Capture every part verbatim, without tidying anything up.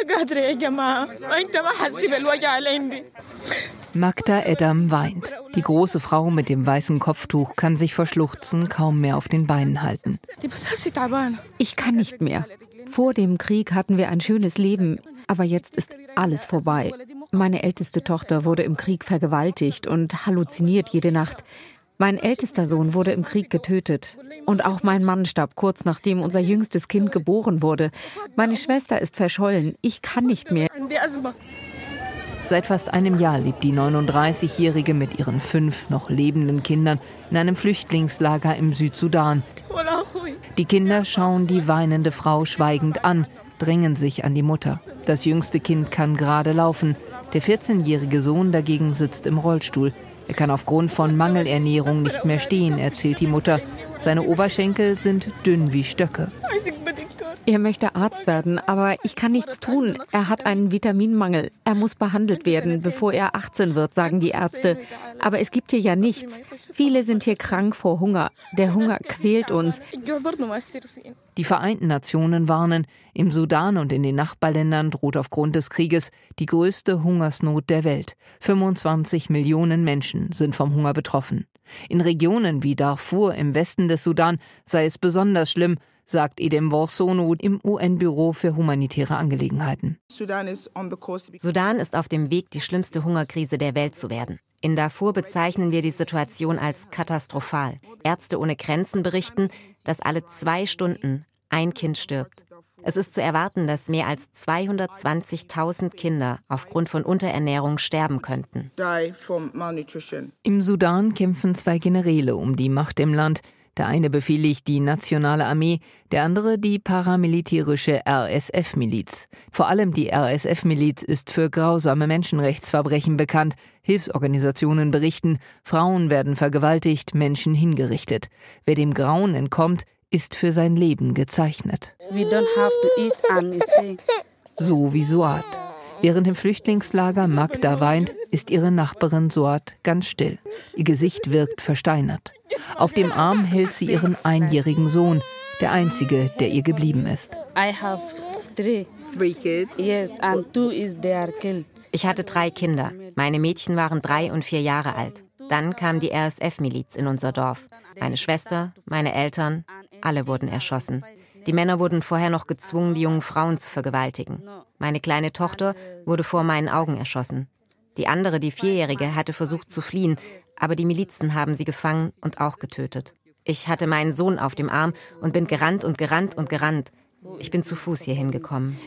Magda Edam weint. Die große Frau mit dem weißen Kopftuch kann sich vor Schluchzen kaum mehr auf den Beinen halten. Ich kann nicht mehr. Vor dem Krieg hatten wir ein schönes Leben, aber jetzt ist alles vorbei. Meine älteste Tochter wurde im Krieg vergewaltigt und halluziniert jede Nacht. Mein ältester Sohn wurde im Krieg getötet. Und auch mein Mann starb kurz nachdem unser jüngstes Kind geboren wurde. Meine Schwester ist verschollen. Ich kann nicht mehr. Seit fast einem Jahr lebt die neununddreißigjährige mit ihren fünf noch lebenden Kindern in einem Flüchtlingslager im Südsudan. Die Kinder schauen die weinende Frau schweigend an, drängen sich an die Mutter. Das jüngste Kind kann gerade laufen. Der vierzehnjährige Sohn dagegen sitzt im Rollstuhl. Er kann aufgrund von Mangelernährung nicht mehr stehen, erzählt die Mutter. Seine Oberschenkel sind dünn wie Stöcke. Er möchte Arzt werden, aber ich kann nichts tun. Er hat einen Vitaminmangel. Er muss behandelt werden, bevor er achtzehn wird, sagen die Ärzte. Aber es gibt hier ja nichts. Viele sind hier krank vor Hunger. Der Hunger quält uns. Die Vereinten Nationen warnen, im Sudan und in den Nachbarländern droht aufgrund des Krieges die größte Hungersnot der Welt. fünfundzwanzig Millionen Menschen sind vom Hunger betroffen. In Regionen wie Darfur im Westen des Sudan sei es besonders schlimm, sagt Edem Worsonu im U N-Büro für humanitäre Angelegenheiten. Sudan ist auf dem Weg, die schlimmste Hungerkrise der Welt zu werden. In Darfur bezeichnen wir die Situation als katastrophal. Ärzte ohne Grenzen berichten, dass alle zwei Stunden ein Kind stirbt. Es ist zu erwarten, dass mehr als zweihundertzwanzigtausend Kinder aufgrund von Unterernährung sterben könnten. Im Sudan kämpfen zwei Generäle um die Macht im Land. Der eine befehligt die nationale Armee, der andere die paramilitärische R S F-Miliz. Vor allem die R S F-Miliz ist für grausame Menschenrechtsverbrechen bekannt. Hilfsorganisationen berichten, Frauen werden vergewaltigt, Menschen hingerichtet. Wer dem Grauen entkommt, ist für sein Leben gezeichnet. So wie Suad. Während im Flüchtlingslager Magda weint, ist ihre Nachbarin Suad ganz still. Ihr Gesicht wirkt versteinert. Auf dem Arm hält sie ihren einjährigen Sohn, der einzige, der ihr geblieben ist. Ich hatte drei Kinder. Meine Mädchen waren drei und vier Jahre alt. Dann kam die R S F-Miliz in unser Dorf. Meine Schwester, meine Eltern, alle wurden erschossen. Die Männer wurden vorher noch gezwungen, die jungen Frauen zu vergewaltigen. Meine kleine Tochter wurde vor meinen Augen erschossen. Die andere, die Vierjährige, hatte versucht zu fliehen, aber die Milizen haben sie gefangen und auch getötet. Ich hatte meinen Sohn auf dem Arm und bin gerannt und gerannt und gerannt. Ich bin zu Fuß hierhin gekommen.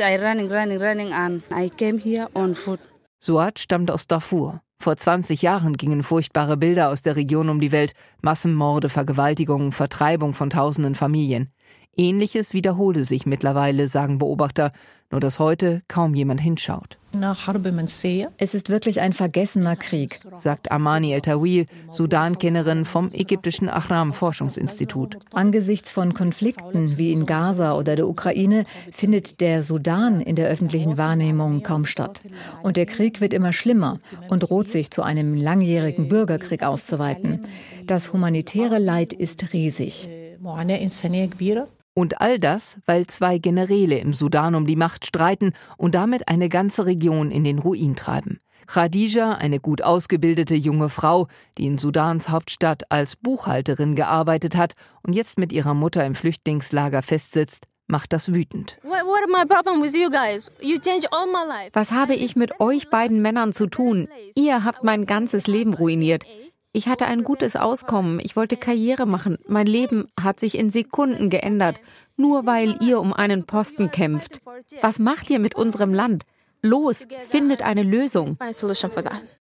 Suad stammt aus Darfur. Vor zwanzig Jahren gingen furchtbare Bilder aus der Region um die Welt. Massenmorde, Vergewaltigungen, Vertreibung von tausenden Familien. Ähnliches wiederhole sich mittlerweile, sagen Beobachter, nur dass heute kaum jemand hinschaut. Es ist wirklich ein vergessener Krieg, sagt Amani El-Tawil, Sudan-Kennerin vom ägyptischen Ahram-Forschungsinstitut. Angesichts von Konflikten wie in Gaza oder der Ukraine findet der Sudan in der öffentlichen Wahrnehmung kaum statt. Und der Krieg wird immer schlimmer und droht sich zu einem langjährigen Bürgerkrieg auszuweiten. Das humanitäre Leid ist riesig. Und all das, weil zwei Generäle im Sudan um die Macht streiten und damit eine ganze Region in den Ruin treiben. Khadija, eine gut ausgebildete junge Frau, die in Sudans Hauptstadt als Buchhalterin gearbeitet hat und jetzt mit ihrer Mutter im Flüchtlingslager festsitzt, macht das wütend. Was habe ich mit euch beiden Männern zu tun? Ihr habt mein ganzes Leben ruiniert. Ich hatte ein gutes Auskommen, ich wollte Karriere machen. Mein Leben hat sich in Sekunden geändert, nur weil ihr um einen Posten kämpft. Was macht ihr mit unserem Land? Los, findet eine Lösung.